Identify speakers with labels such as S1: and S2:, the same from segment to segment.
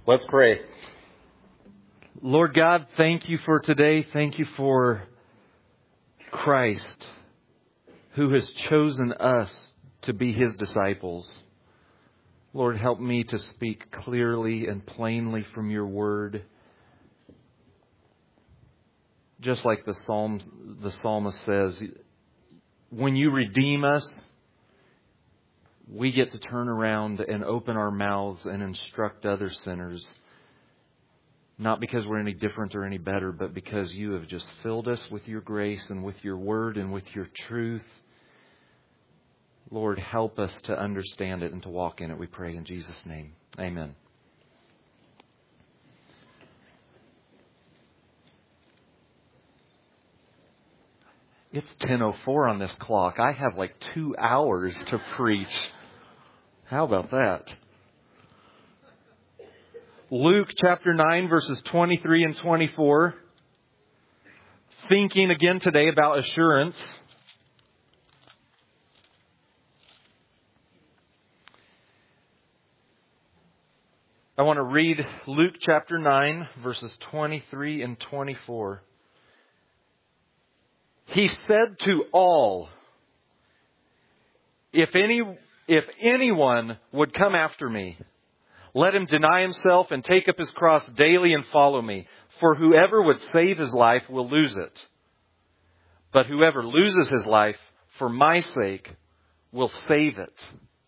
S1: Let's pray.
S2: Lord God, thank you for today. Thank you for Christ, who has chosen us to be His disciples. Lord, help me to speak clearly and plainly from your word. Just like the psalmist says, when you redeem us, we get to turn around and open our mouths and instruct other sinners. Not because we're any different or any better, but because you have just filled us with your grace and with your word and with your truth. Lord, help us to understand it and to walk in it, we pray in Jesus' name. Amen. It's 10:04 on this clock. I have like 2 hours to preach. How about that? Luke chapter 9, verses 23 and 24. Thinking again today about assurance. I want to read Luke chapter 9, verses 23 and 24. He said to all, If anyone would come after me, let him deny himself and take up his cross daily and follow me. For whoever would save his life will lose it. But whoever loses his life for my sake will save it.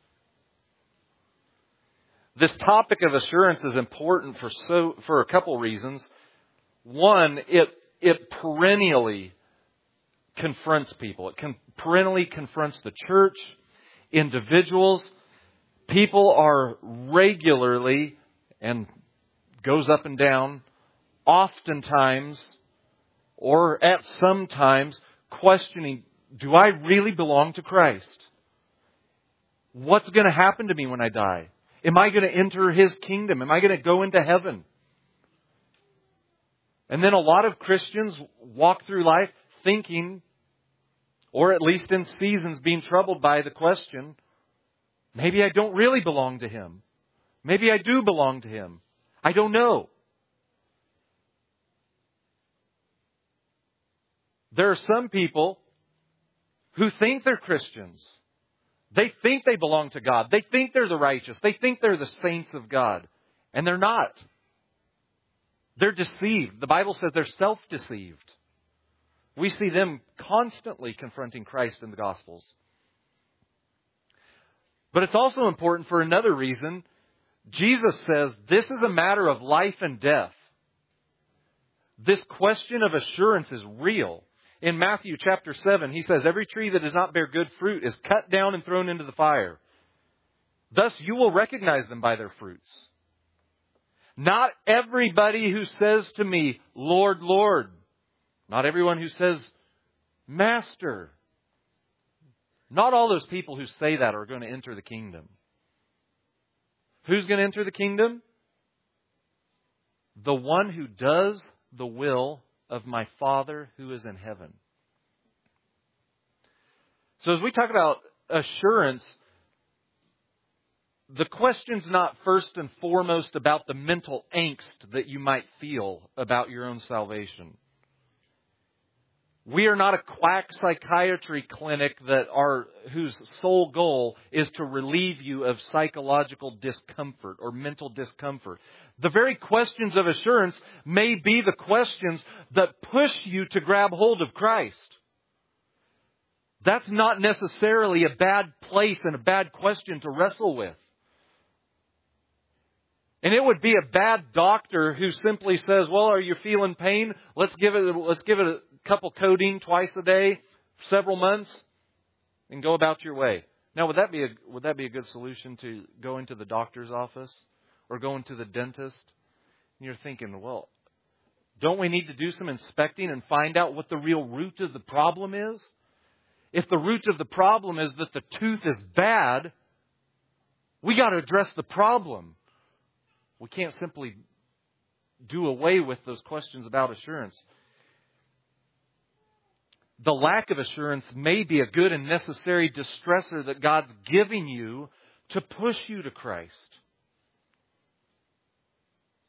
S2: This topic of assurance is important for a couple reasons. One, it perennially confronts people. It perennially confronts the church, individuals. People are regularly, and goes up and down, oftentimes, or at some times, questioning, do I really belong to Christ? What's going to happen to me when I die? Am I going to enter His kingdom? Am I going to go into heaven? And then a lot of Christians walk through life thinking, or at least in seasons being troubled by the question, maybe I don't really belong to Him. Maybe I do belong to Him. I don't know. There are some people who think they're Christians. They think they belong to God. They think they're the righteous. They think they're the saints of God. And they're not. They're deceived. The Bible says they're self-deceived. We see them constantly confronting Christ in the Gospels. But it's also important for another reason. Jesus says this is a matter of life and death. This question of assurance is real. In Matthew chapter 7, He says, every tree that does not bear good fruit is cut down and thrown into the fire. Thus you will recognize them by their fruits. Not everybody who says to me, Lord, Lord. Not everyone who says, Master. Not all those people who say that are going to enter the kingdom. Who's going to enter the kingdom? The one who does the will of my Father who is in heaven. So as we talk about assurance, the question's not first and foremost about the mental angst that you might feel about your own salvation. We are not a quack psychiatry clinic whose sole goal is to relieve you of psychological discomfort or mental discomfort. The very questions of assurance may be the questions that push you to grab hold of Christ. That's not necessarily a bad place and a bad question to wrestle with. And it would be a bad doctor who simply says, well, are you feeling pain? Let's give it a couple codeine twice a day, several months, and go about your way. Now, would that be a good solution to go into the doctor's office or going to the dentist? And you're thinking, well, don't we need to do some inspecting and find out what the real root of the problem is? If the root of the problem is that the tooth is bad, we got to address the problem. We can't simply do away with those questions about assurance. The lack of assurance may be a good and necessary distressor that God's giving you to push you to Christ.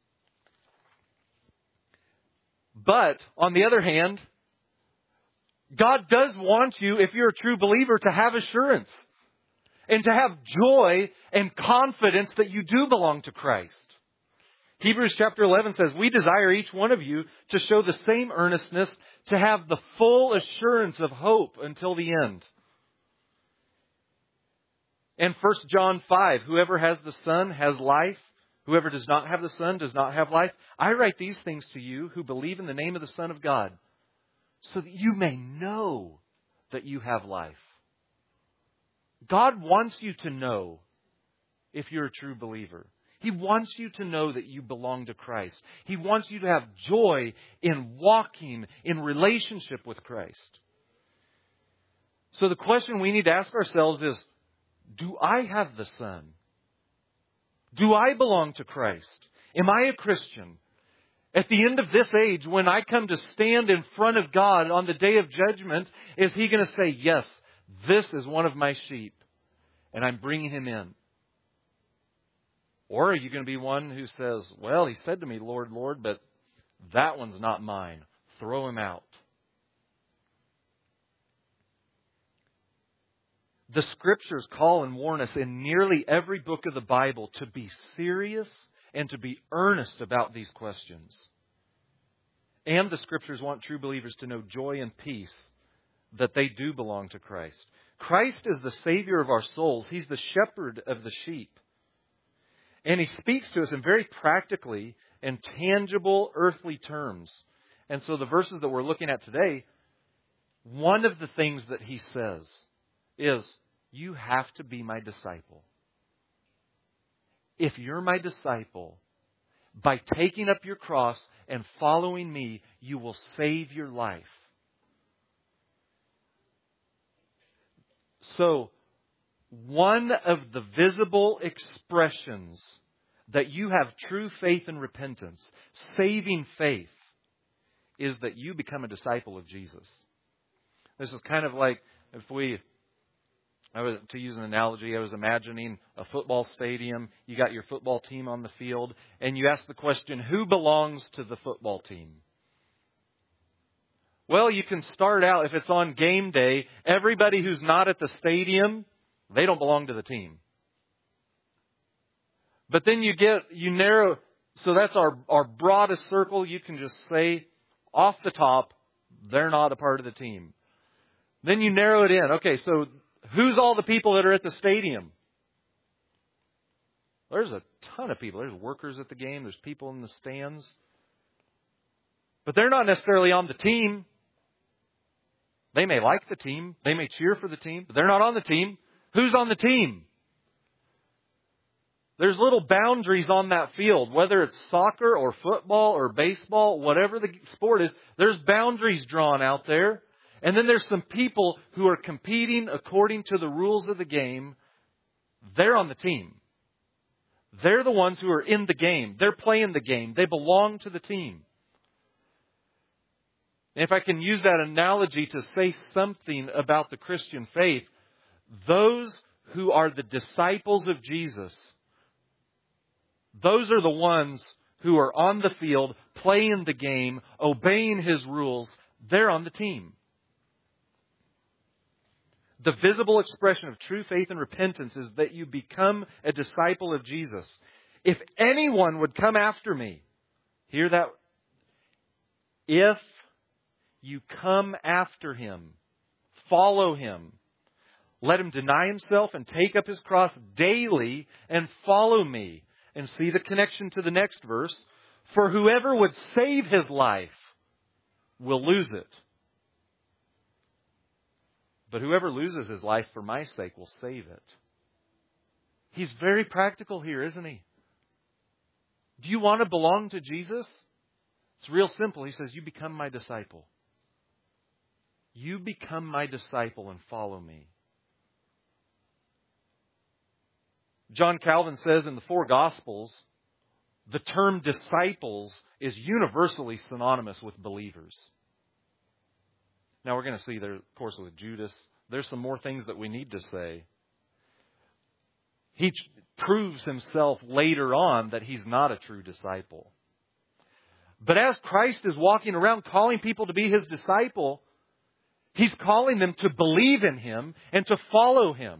S2: But, on the other hand, God does want you, if you're a true believer, to have assurance and to have joy and confidence that you do belong to Christ. Hebrews chapter 11 says, we desire each one of you to show the same earnestness, to have the full assurance of hope until the end. And 1 John 5, whoever has the Son has life. Whoever does not have the Son does not have life. I write these things to you who believe in the name of the Son of God, so that you may know that you have life. God wants you to know if you're a true believer. He wants you to know that you belong to Christ. He wants you to have joy in walking in relationship with Christ. So the question we need to ask ourselves is, do I have the Son? Do I belong to Christ? Am I a Christian? At the end of this age, when I come to stand in front of God on the day of judgment, is He going to say, yes, this is one of my sheep, and I'm bringing him in? Or are you going to be one who says, well, he said to me, Lord, Lord, but that one's not mine. Throw him out. The Scriptures call and warn us in nearly every book of the Bible to be serious and to be earnest about these questions. And the Scriptures want true believers to know joy and peace that they do belong to Christ. Christ is the Savior of our souls. He's the shepherd of the sheep. And He speaks to us in very practically and tangible earthly terms. And so the verses that we're looking at today, one of the things that He says is, you have to be my disciple. If you're my disciple, by taking up your cross and following me, you will save your life. So, one of the visible expressions that you have true faith and repentance, saving faith, is that you become a disciple of Jesus. This is kind of like to use an analogy, I was imagining a football stadium. You got your football team on the field, and you ask the question, who belongs to the football team? Well, you can start out, if it's on game day, everybody who's not at the stadium, they don't belong to the team. But then you narrow, so that's our broadest circle. You can just say off the top, they're not a part of the team. Then you narrow it in. Okay, so who's all the people that are at the stadium? There's a ton of people. There's workers at the game. There's people in the stands. But they're not necessarily on the team. They may like the team. They may cheer for the team. But they're not on the team. Who's on the team? There's little boundaries on that field. Whether it's soccer or football or baseball, whatever the sport is, there's boundaries drawn out there. And then there's some people who are competing according to the rules of the game. They're on the team. They're the ones who are in the game. They're playing the game. They belong to the team. And if I can use that analogy to say something about the Christian faith, those who are the disciples of Jesus, those are the ones who are on the field, playing the game, obeying His rules. They're on the team. The visible expression of true faith and repentance is that you become a disciple of Jesus. If anyone would come after me, hear that? If you come after Him, follow Him, let him deny himself and take up his cross daily and follow me. And see the connection to the next verse. For whoever would save his life will lose it. But whoever loses his life for my sake will save it. He's very practical here, isn't he? Do you want to belong to Jesus? It's real simple. He says, you become my disciple. You become my disciple and follow me. John Calvin says in the four Gospels, the term disciples is universally synonymous with believers. Now we're going to see there, of course, with Judas, there's some more things that we need to say. He proves himself later on that he's not a true disciple. But as Christ is walking around calling people to be His disciple, He's calling them to believe in Him and to follow Him.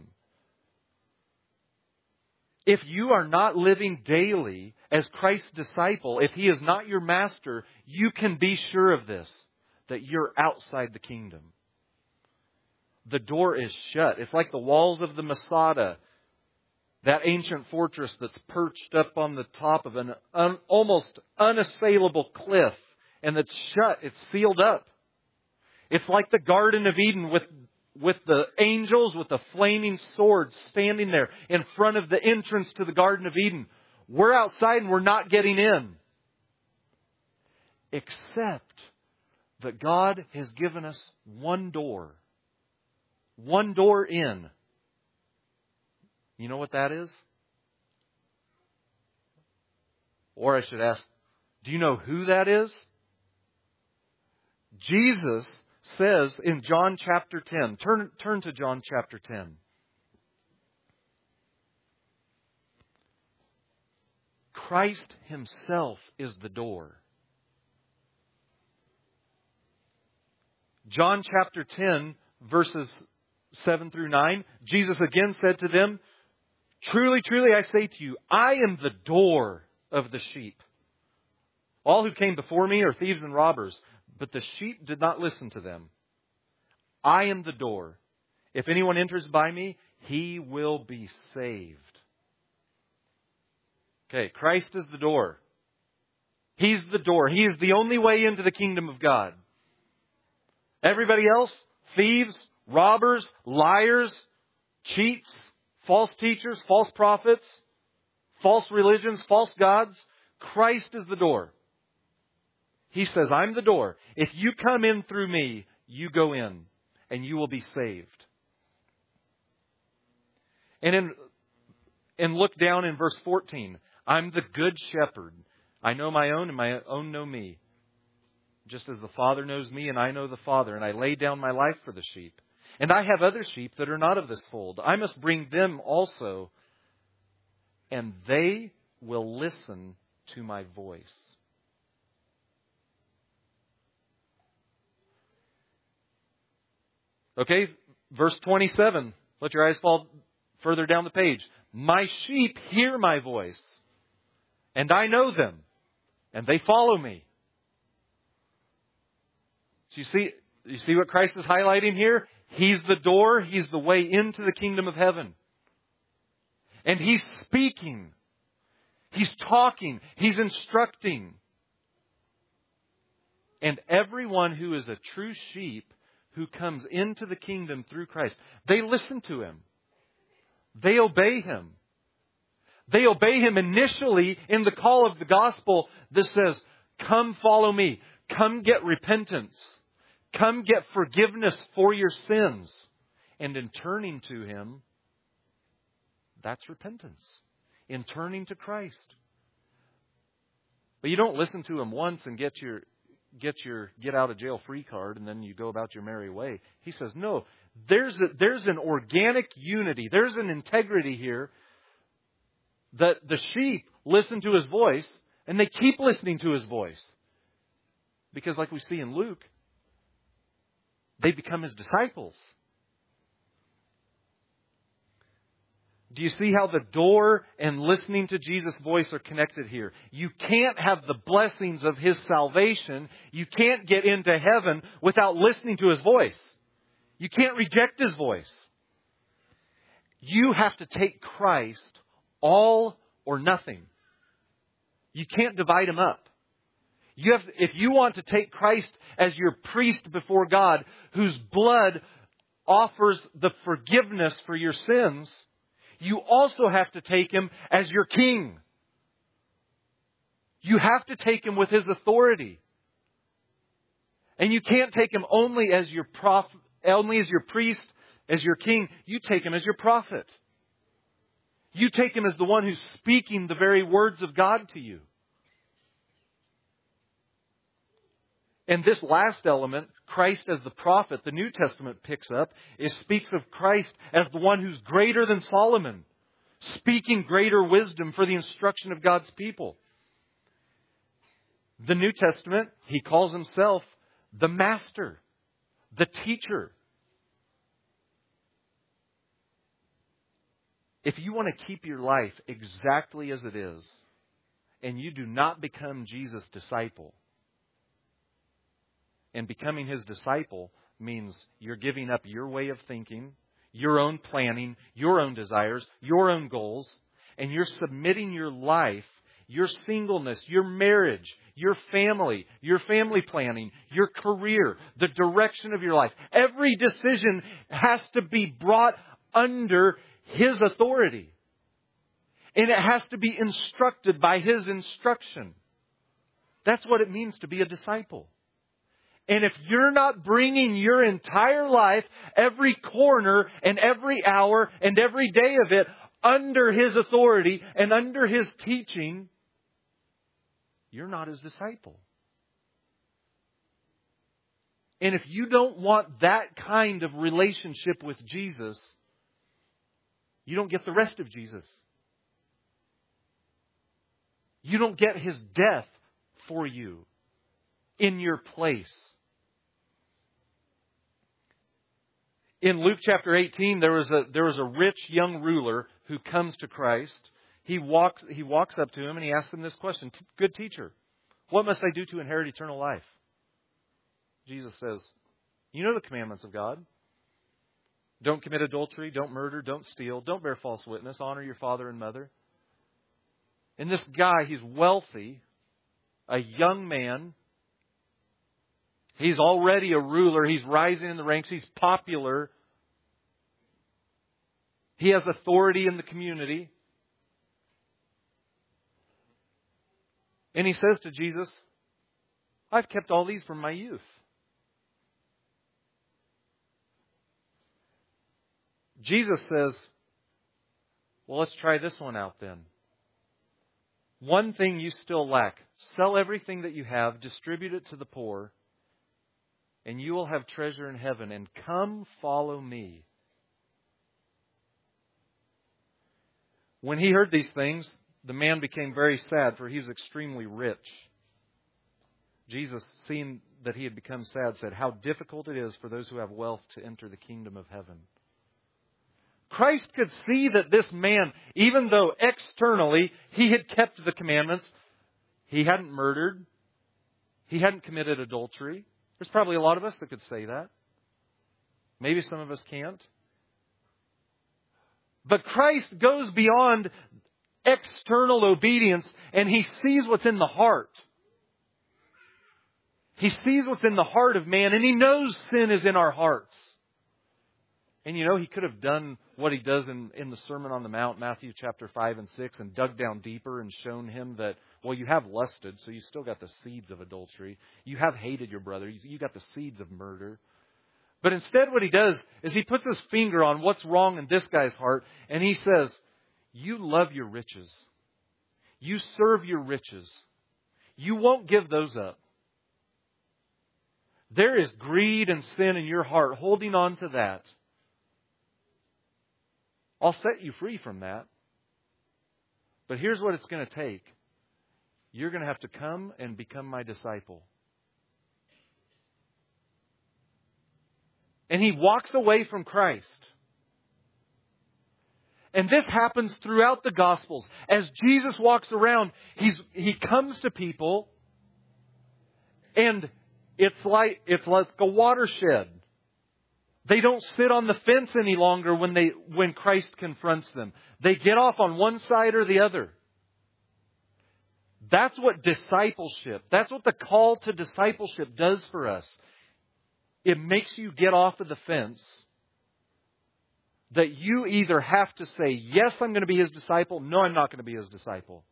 S2: If you are not living daily as Christ's disciple, if He is not your master, you can be sure of this, that you're outside the kingdom. The door is shut. It's like the walls of the Masada, that ancient fortress that's perched up on the top of an almost unassailable cliff, and that's shut. It's sealed up. It's like the Garden of Eden with the angels with the flaming swords standing there in front of the entrance to the Garden of Eden. We're outside and we're not getting in. Except that God has given us one door. One door in. You know what that is? Or I should ask, do you know who that is? Jesus says in John chapter 10. Turn to John chapter 10. Christ Himself is the door. John chapter 10, verses 7 through 9, Jesus again said to them, "Truly, truly, I say to you, I am the door of the sheep. All who came before me are thieves and robbers, but the sheep did not listen to them. I am the door. If anyone enters by me, he will be saved." Okay, Christ is the door. He's the door. He is the only way into the kingdom of God. Everybody else, thieves, robbers, liars, cheats, false teachers, false prophets, false religions, false gods. Christ is the door. He says, I'm the door. If you come in through me, you go in and you will be saved. And look down in verse 14. I'm the good shepherd. I know my own and my own know me. Just as the Father knows me and I know the Father. And I lay down my life for the sheep. And I have other sheep that are not of this fold. I must bring them also. And they will listen to my voice. Okay, verse 27. Let your eyes fall further down the page. My sheep hear my voice, and I know them, and they follow me. So you see what Christ is highlighting here? He's the door. He's the way into the kingdom of heaven. And He's speaking. He's talking. He's instructing. And everyone who is a true sheep who comes into the kingdom through Christ, they listen to Him. They obey Him. They obey Him initially in the call of the gospel that says, come follow me. Come get repentance. Come get forgiveness for your sins. And in turning to Him, that's repentance. In turning to Christ. But you don't listen to Him once and get your get out of jail free card and then you go about your merry way. He says, no, there's an organic unity. There's an integrity here that the sheep listen to His voice and they keep listening to His voice. Because like we see in Luke, they become His disciples. Do you see how the door and listening to Jesus' voice are connected here? You can't have the blessings of His salvation. You can't get into heaven without listening to His voice. You can't reject His voice. You have to take Christ all or nothing. You can't divide Him up. If you want to take Christ as your priest before God, whose blood offers the forgiveness for your sins, you also have to take Him as your king. You have to take Him with His authority. And you can't take Him only as your prophet, only as your priest, as your king. You take Him as your prophet. You take Him as the one who's speaking the very words of God to you. And this last element, Christ as the prophet, the New Testament picks up, speaks of Christ as the one who's greater than Solomon, speaking greater wisdom for the instruction of God's people. The New Testament, He calls Himself the Master, the Teacher. If you want to keep your life exactly as it is, and you do not become Jesus' disciple, and becoming His disciple means you're giving up your way of thinking, your own planning, your own desires, your own goals, and you're submitting your life, your singleness, your marriage, your family planning, your career, the direction of your life. Every decision has to be brought under His authority. And it has to be instructed by His instruction. That's what it means to be a disciple. And if you're not bringing your entire life, every corner and every hour and every day of it under His authority and under His teaching, you're not His disciple. And if you don't want that kind of relationship with Jesus, you don't get the rest of Jesus. You don't get His death for you in your place. In Luke chapter 18, there was a rich young ruler who comes to Christ. He walks up to Him and he asks Him this question: "Good teacher, what must I do to inherit eternal life?" Jesus says, "You know the commandments of God. Don't commit adultery, don't murder, don't steal, don't bear false witness, honor your father and mother." And this guy, he's wealthy, a young man. He's already a ruler. He's rising in the ranks. He's popular. He has authority in the community. And he says to Jesus, "I've kept all these from my youth." Jesus says, "Well, let's try this one out then. One thing you still lack. Sell everything that you have, distribute it to the poor, and you will have treasure in heaven. And come follow me." When he heard these things, the man became very sad, for he was extremely rich. Jesus, seeing that he had become sad, said, "How difficult it is for those who have wealth to enter the kingdom of heaven." Christ could see that this man, even though externally he had kept the commandments, he hadn't murdered, he hadn't committed adultery. There's probably a lot of us that could say that. Maybe some of us can't. But Christ goes beyond external obedience and He sees what's in the heart. He sees what's in the heart of man, and He knows sin is in our hearts. And you know, He could have done what He does in the Sermon on the Mount, Matthew chapter 5 and 6, and dug down deeper and shown him that, well, you have lusted, so you still got the seeds of adultery. You have hated your brother. You got the seeds of murder. But instead what He does is He puts His finger on what's wrong in this guy's heart, and He says, "You love your riches. You serve your riches. You won't give those up. There is greed and sin in your heart, holding on to that. I'll set you free from that. But here's what it's going to take. You're going to have to come and become my disciple." And he walks away from Christ. And this happens throughout the Gospels. As Jesus walks around, he comes to people, and it's like a watershed. They don't sit on the fence any longer when Christ confronts them. They get off on one side or the other. That's what discipleship, that's what the call to discipleship does for us. It makes you get off of the fence. That you either have to say, yes, I'm going to be His disciple. No, I'm not going to be His disciple.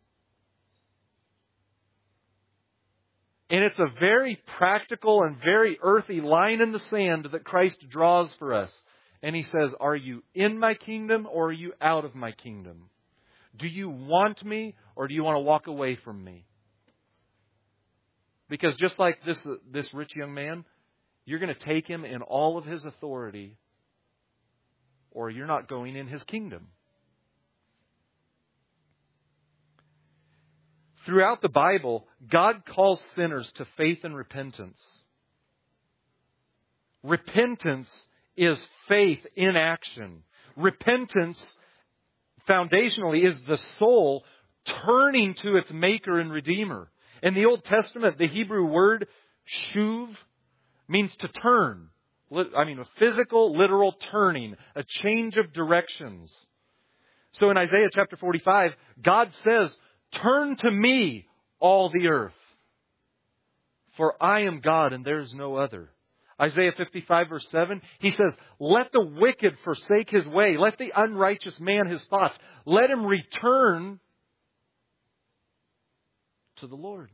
S2: And it's a very practical and very earthy line in the sand that Christ draws for us. And He says, are you in my kingdom or are you out of my kingdom? Do you want me or do you want to walk away from me? Because just like this rich young man, you're going to take him in all of his authority, or you're not going in His kingdom. Throughout the Bible, God calls sinners to faith and repentance. Repentance is faith in action. Repentance, foundationally, is the soul turning to its Maker and Redeemer. In the Old Testament, the Hebrew word shuv means to turn. I mean, a physical, literal turning, a change of directions. So in Isaiah chapter 45, God says, "Turn to me, all the earth, for I am God and there is no other." Isaiah 55 verse 7, He says, "Let the wicked forsake his way. Let the unrighteous man his thoughts. Let him return to the Lord."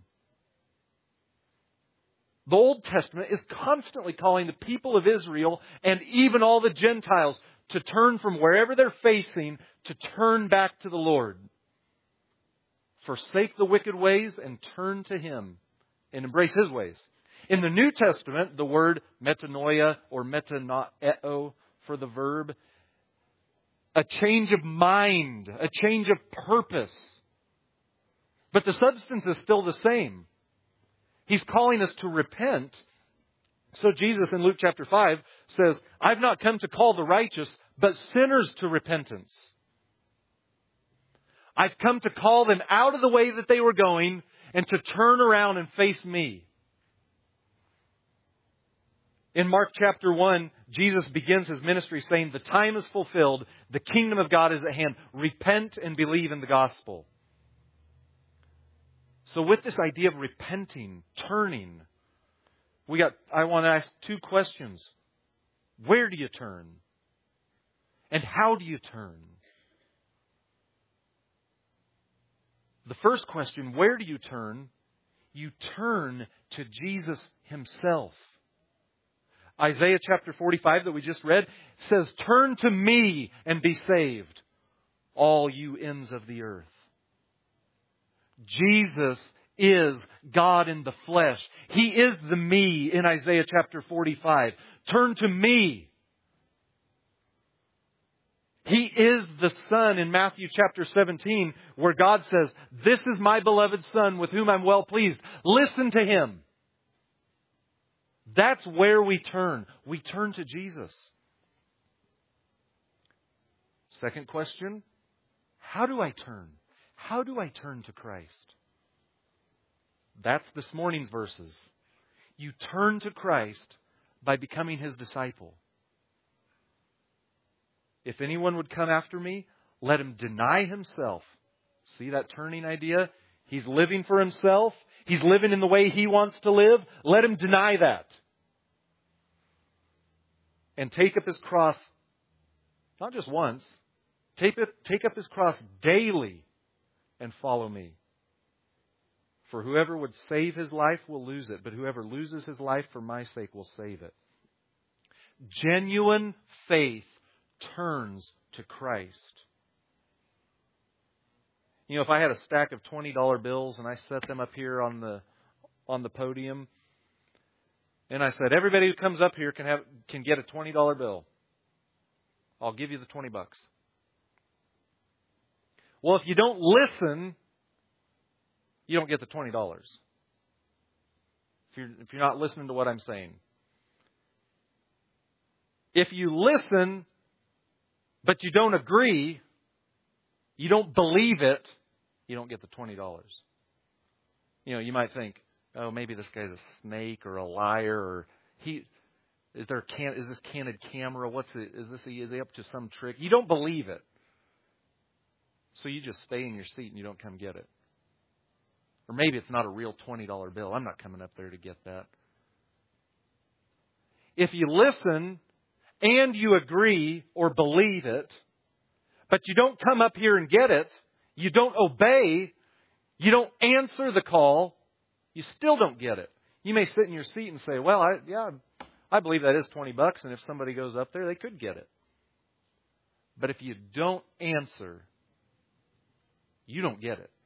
S2: The Old Testament is constantly calling the people of Israel and even all the Gentiles to turn from wherever they're facing, to turn back to the Lord. Forsake the wicked ways and turn to Him and embrace His ways. In the New Testament, the word metanoia or metanoeo for the verb, a change of mind, a change of purpose. But the substance is still the same. He's calling us to repent. So Jesus in Luke chapter 5 says, "I've not come to call the righteous, but sinners to repentance." I've come to call them out of the way that they were going and to turn around and face me. In Mark chapter 1, Jesus begins His ministry saying, "The time is fulfilled. The kingdom of God is at hand. Repent and believe in the gospel." So with this idea of repenting, turning, I want to ask two questions. Where do you turn? And how do you turn? The first question, where do you turn? You turn to Jesus Himself. Isaiah chapter 45 that we just read says, "Turn to me and be saved, all you ends of the earth." Jesus is God in the flesh. He is the me in Isaiah chapter 45. Turn to me. He is the Son in Matthew chapter 17, where God says, "This is my beloved Son with whom I'm well pleased. Listen to Him." That's where we turn. We turn to Jesus. Second question, how do I turn? How do I turn to Christ? That's this morning's verses. You turn to Christ by becoming His disciple. "If anyone would come after me, let him deny himself." See that turning idea? He's living for himself. He's living in the way he wants to live. Let him deny that. And take up his cross, not just once, take up his cross daily and follow me. "For whoever would save his life will lose it, but whoever loses his life for my sake will save it." Genuine faith turns to Christ. You know, if I had a stack of $20 bills and I set them up here on the podium, and I said, "Everybody who comes up here can get a $20 bill. I'll give you the $20. Well, if you don't listen, you don't get the $20. If you're not listening to what I'm saying. If you listen, but you don't agree, you don't believe it, you don't get the $20. You know, you might think, "Oh, maybe this guy's a snake or a liar, or is this candid camera? Is he up to some trick?" You don't believe it. So you just stay in your seat and you don't come get it. Or maybe it's not a real $20 bill. I'm not coming up there to get that. If you listen and you agree or believe it, but you don't come up here and get it, you don't obey, you don't answer the call, you still don't get it. You may sit in your seat and say, "Well, I believe that is $20, and if somebody goes up there, they could get it." But if you don't answer, you don't get it.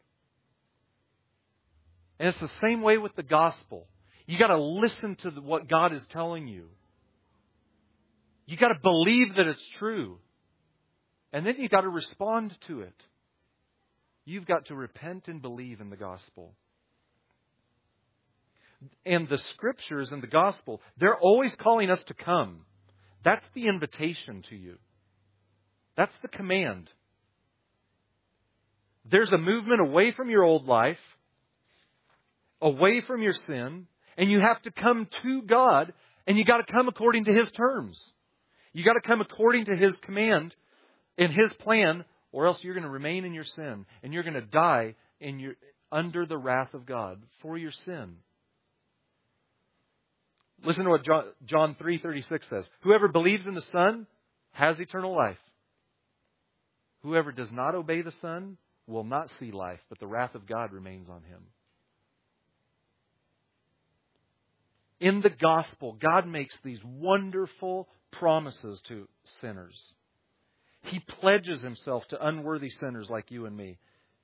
S2: And it's the same way with the gospel. You got to listen to what God is telling you. You got to believe that it's true. And then you got to respond to it. You've got to repent and believe in the gospel. And the Scriptures and the gospel, they're always calling us to come. That's the invitation to you. That's the command. There's a movement away from your old life, away from your sin, and you have to come to God, and you got to come according to His terms. You got to come according to His command and His plan, or else you're going to remain in your sin, and you're going to die under the wrath of God for your sin. Listen to what John 3:36 says. Whoever believes in the Son has eternal life. Whoever does not obey the Son will not see life, but the wrath of God remains on him. In the gospel, God makes these wonderful promises to sinners. He pledges Himself to unworthy sinners like you and me.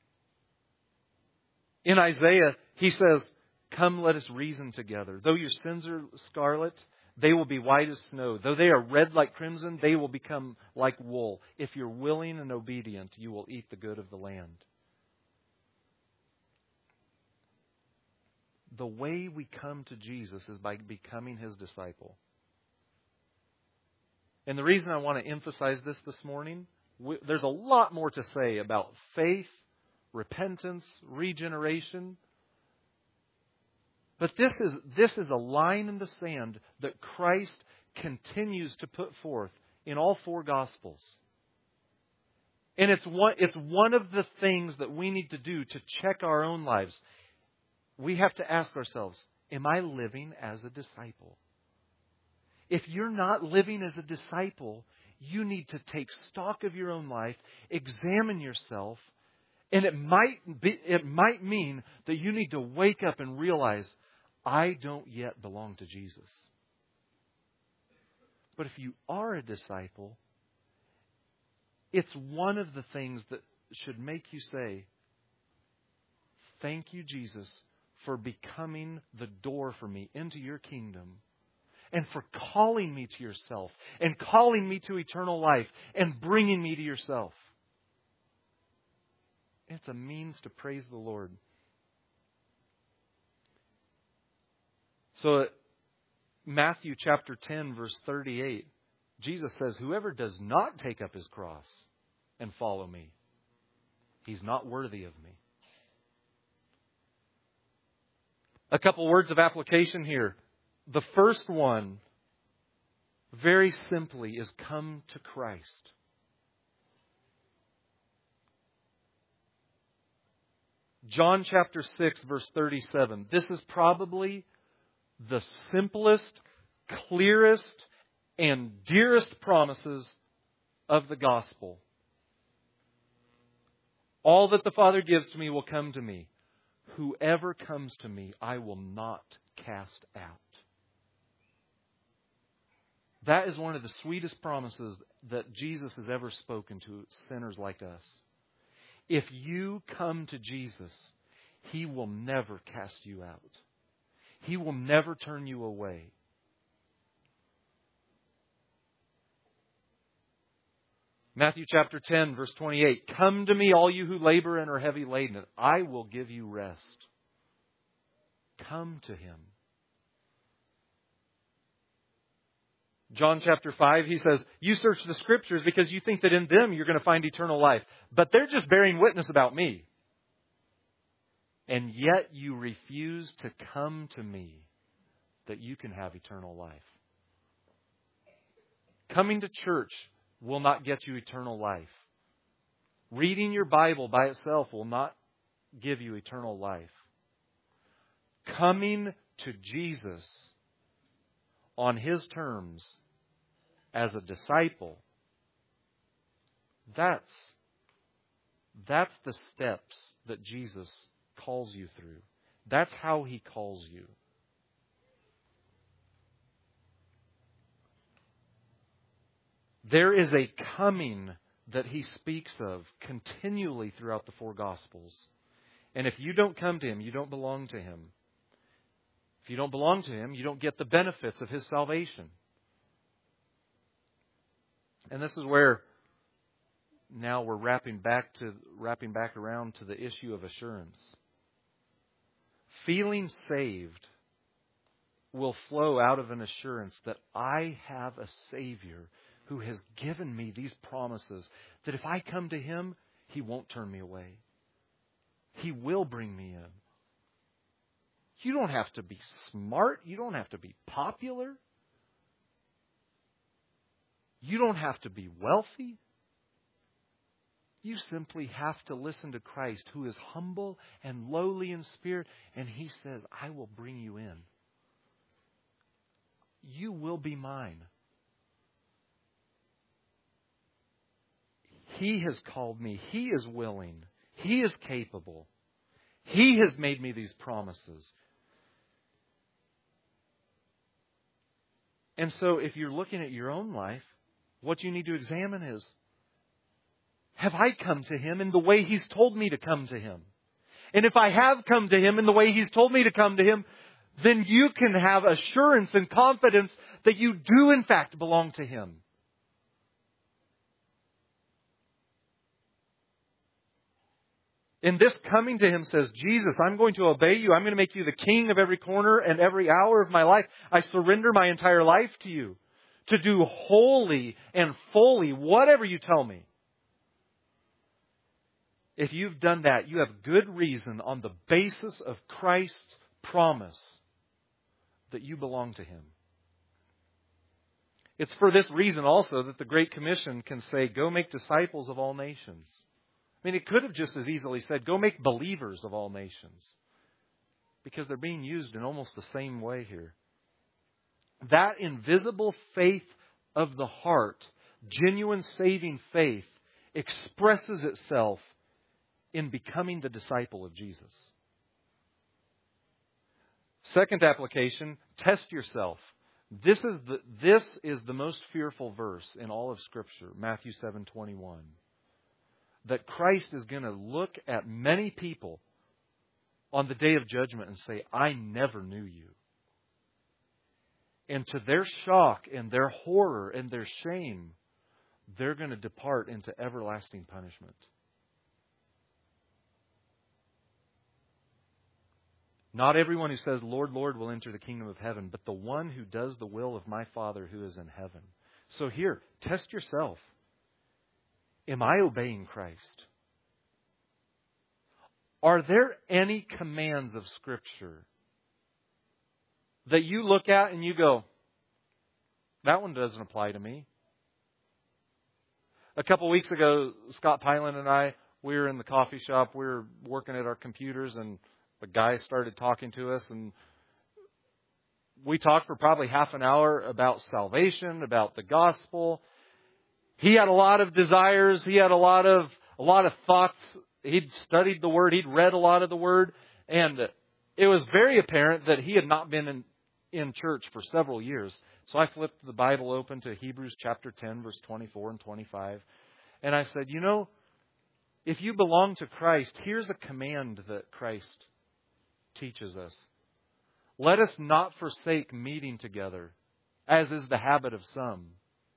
S2: In Isaiah, He says, "Come, let us reason together. Though your sins are scarlet, they will be white as snow. Though they are red like crimson, they will become like wool. If you're willing and obedient, you will eat the good of the land." The way we come to Jesus is by becoming His disciple. And the reason I want to emphasize this morning, there's a lot more to say about faith, repentance, regeneration. But this is a line in the sand that Christ continues to put forth in all four Gospels. And it's one of the things that we need to do to check our own lives. We have to ask ourselves, am I living as a disciple? If you're not living as a disciple, you need to take stock of your own life, examine yourself, and it might mean that you need to wake up and realize, I don't yet belong to Jesus. But if you are a disciple, it's one of the things that should make you say, thank you, Jesus, for becoming the door for me into your kingdom, and for calling me to yourself, and calling me to eternal life, and bringing me to yourself. It's a means to praise the Lord. So, Matthew chapter 10, verse 38, Jesus says, whoever does not take up his cross and follow me, he's not worthy of me. A couple words of application here. The first one, very simply, is come to Christ. John chapter 6, verse 37. This is probably the simplest, clearest, and dearest promises of the gospel. All that the Father gives to me will come to me. Whoever comes to me, I will not cast out. That is one of the sweetest promises that Jesus has ever spoken to sinners like us. If you come to Jesus, He will never cast you out. He will never turn you away. Matthew chapter 10, verse 28. Come to me, all you who labor and are heavy laden, and I will give you rest. Come to Him. John chapter 5, He says, you search the Scriptures because you think that in them you're going to find eternal life. But they're just bearing witness about me. And yet you refuse to come to me that you can have eternal life. Coming to church will not get you eternal life. Reading your Bible by itself will not give you eternal life. Coming to Jesus on His terms as a disciple, that's the steps that Jesus calls you through. That's how He calls you. There is a coming that He speaks of continually throughout the four Gospels. And if you don't come to Him, you don't belong to Him. If you don't belong to Him, you don't get the benefits of His salvation. And this is where now we're wrapping back around to the issue of assurance. Feeling saved will flow out of an assurance that I have a Savior who has given me these promises, that if I come to Him, He won't turn me away. He will bring me in. You don't have to be smart. You don't have to be popular. You don't have to be wealthy. You simply have to listen to Christ, who is humble and lowly in spirit, and He says, I will bring you in. You will be mine. He has called me. He is willing. He is capable. He has made me these promises. And so if you're looking at your own life, what you need to examine is, have I come to Him in the way He's told me to come to Him? And if I have come to Him in the way He's told me to come to Him, then you can have assurance and confidence that you do in fact belong to Him. And this coming to Him says, Jesus, I'm going to obey you. I'm going to make you the king of every corner and every hour of my life. I surrender my entire life to you to do wholly and fully whatever you tell me. If you've done that, you have good reason on the basis of Christ's promise that you belong to Him. It's for this reason also that the Great Commission can say, go make disciples of all nations. I mean, it could have just as easily said, go make believers of all nations. Because they're being used in almost the same way here. That invisible faith of the heart, genuine saving faith, expresses itself in becoming the disciple of Jesus. Second application, test yourself. This is the most fearful verse in all of Scripture, Matthew 7:21. That Christ is going to look at many people on the day of judgment and say, I never knew you. And to their shock and their horror and their shame, they're going to depart into everlasting punishment. Not everyone who says, Lord, Lord, will enter the kingdom of heaven, but the one who does the will of my Father who is in heaven. So here, test yourself. Am I obeying Christ? Are there any commands of Scripture that you look at and you go, that one doesn't apply to me? A couple weeks ago, Scott Pyland and I, we were in the coffee shop. We were working at our computers, and the guy started talking to us, and we talked for probably half an hour about salvation, about the gospel. He had a lot of desires. He had a lot of thoughts. He'd studied the Word. He'd read a lot of the Word. And it was very apparent that he had not been in church for several years. So I flipped the Bible open to Hebrews chapter 10, verse 24 and 25. And I said, if you belong to Christ, here's a command that Christ teaches us. Let us not forsake meeting together, as is the habit of some.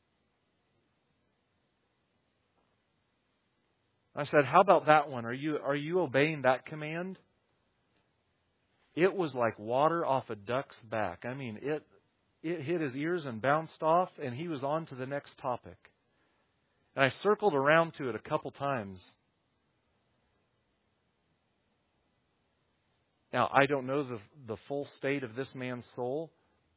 S2: I said, how about that one? Are you obeying that command? It was like water off a duck's back. I mean, it hit his ears and bounced off, and he was on to the next topic. And I circled around to it a couple times. Now, I don't know the full state of this man's soul.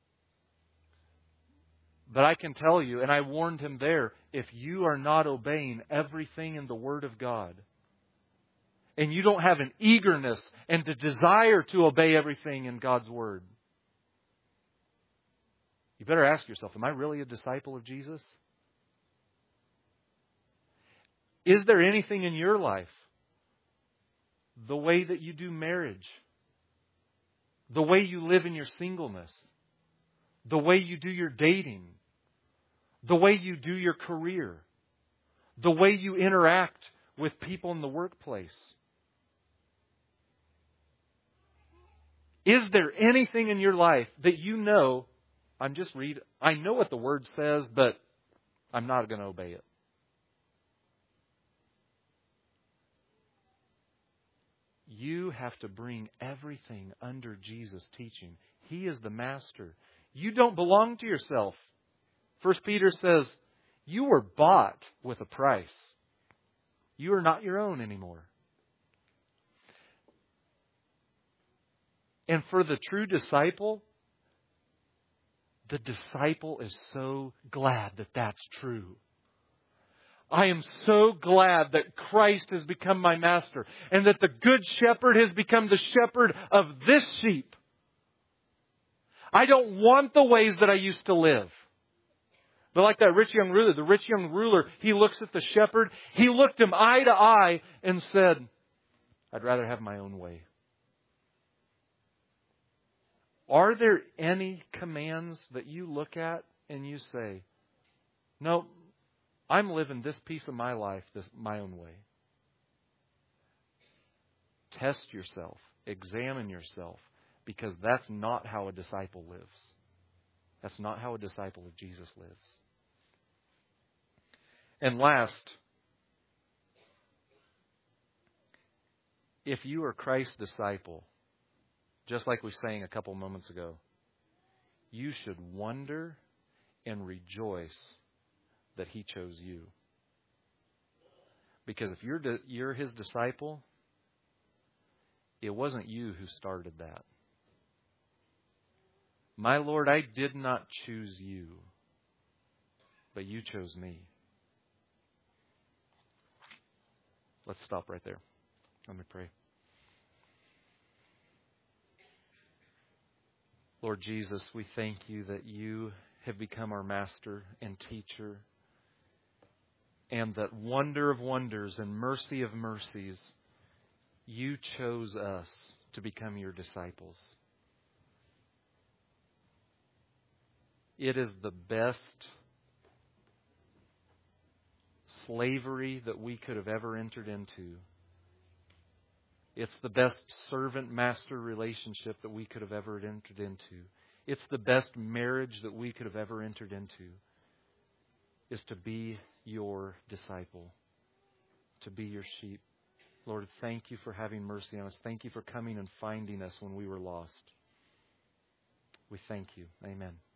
S2: But I can tell you, and I warned him there, if you are not obeying everything in the Word of God, and you don't have an eagerness and a desire to obey everything in God's Word, you better ask yourself, am I really a disciple of Jesus? Is there anything in your life, the way that you do marriage, the way you live in your singleness, the way you do your dating, the way you do your career, the way you interact with people in the workplace? Is there anything in your life that I know what the Word says, but I'm not going to obey it? You have to bring everything under Jesus' teaching. He is the master. You don't belong to yourself. 1 Peter says, you were bought with a price. You are not your own anymore. And for the true disciple, the disciple is so glad that that's true. I am so glad that Christ has become my master and that the good shepherd has become the shepherd of this sheep. I don't want the ways that I used to live. But like that rich young ruler, the rich young ruler, he looks at the shepherd. He looked him eye to eye and said, I'd rather have my own way. Are there any commands that you look at and you say, no, I'm living this piece of my life my own way? Test yourself. Examine yourself. Because that's not how a disciple lives. That's not how a disciple of Jesus lives. And last, if you are Christ's disciple, just like we sang a couple moments ago, you should wonder and rejoice that He chose you. Because if you're His disciple, it wasn't you who started that. My Lord, I did not choose you, but you chose me. Let's stop right there. Let me pray. Lord Jesus, we thank you that you have become our master and teacher, and that wonder of wonders and mercy of mercies, you chose us to become your disciples. It is the best slavery that we could have ever entered into. It's the best servant-master relationship that we could have ever entered into. It's the best marriage that we could have ever entered into, is to be your disciple, to be your sheep. Lord, thank you for having mercy on us. Thank you for coming and finding us when we were lost. We thank you. Amen.